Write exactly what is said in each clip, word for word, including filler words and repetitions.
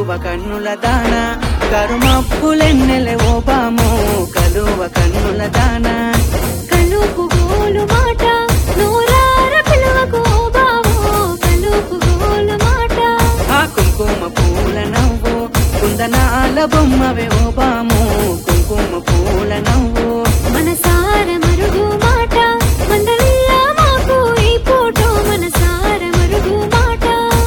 కలువ కన్నుల దాన కరుమప్పులెన్నెలే ఓ బాము కలువ కన్నుల దాన కలుపు గోలు మాట నూరార పిలువకు ఓ బావో కలుపు గోలు మాట ఆ కుంకుమ పూల నవ్వు కుందనాల బొమ్మవే ఓ బాము కుంకుమ పూల నవ్వు మనసార మరుగు మాట మందలియా మాకు ఈ ఫోటో మనసార మరుగు మాట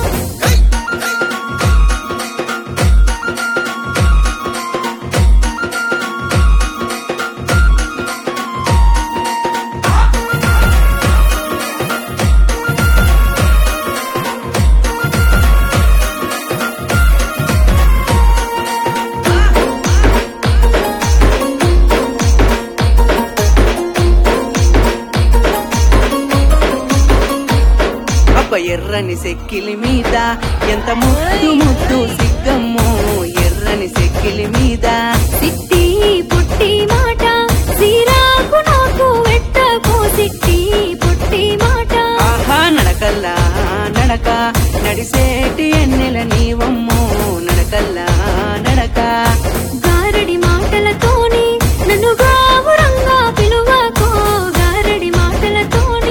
అబ్బ ఎర్రని సెక్కిలి మీద ఎంత ముద్దు ముద్దు సిగ్గమ్ము ఎర్రని సెక్కిలి మీద సిట్టి పుట్టి మాట సీరాకు నాకు వెట్టకో సిట్టి పుట్టి మాట ఆహా నడకల్లా నడక నడిసేటి ఎన్నెల నీవమ్మో నడకల్లా నడక గారడి మాటలతోని నన్ను గావురంగా పిలువకో గారడి మాటలతోని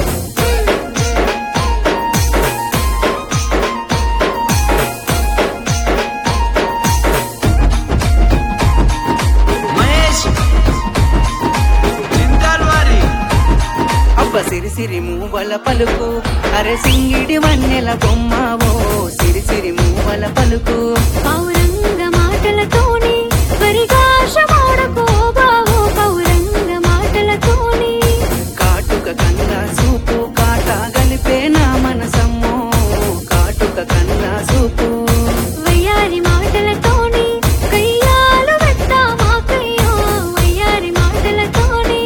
అబ్బ సిరి సిరి మూవల పలుకు అరే సింగిడి వన్నెల బొమ్మవో సిరి సిరి మూవల పలుకు పౌరంగ మాటలతోని పరిగాష మాడకో బావో పౌరంగ మాటలతోని కాటుక కన్నా సూపు కాట గలిపే నా మనసమ్మో కాటుక కన్నా సూపు వయ్యారి మాటలతోని కయ్యాలు వెట్టా మాకయ్యో వయ్యారి మాటలతోని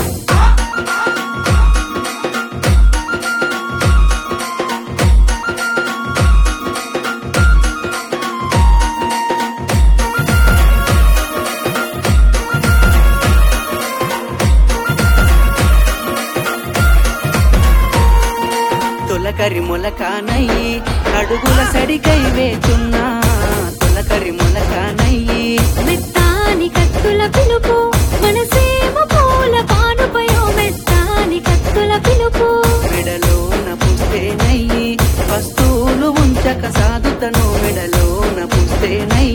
తొలకరి మొలకానయ్యి అడుగుల సడికై వేచున్నా తొలకరి మొలకానయ్యి మెత్తాని కత్తుల పిలుపు మనసేమ పూల పానుపయో మెత్తాని కత్తుల పిలుపు మెడలోన పుస్తేనయ్యి వస్తువులు ఉంచక సాధుతను మెడలోన పుస్తేనయ్యి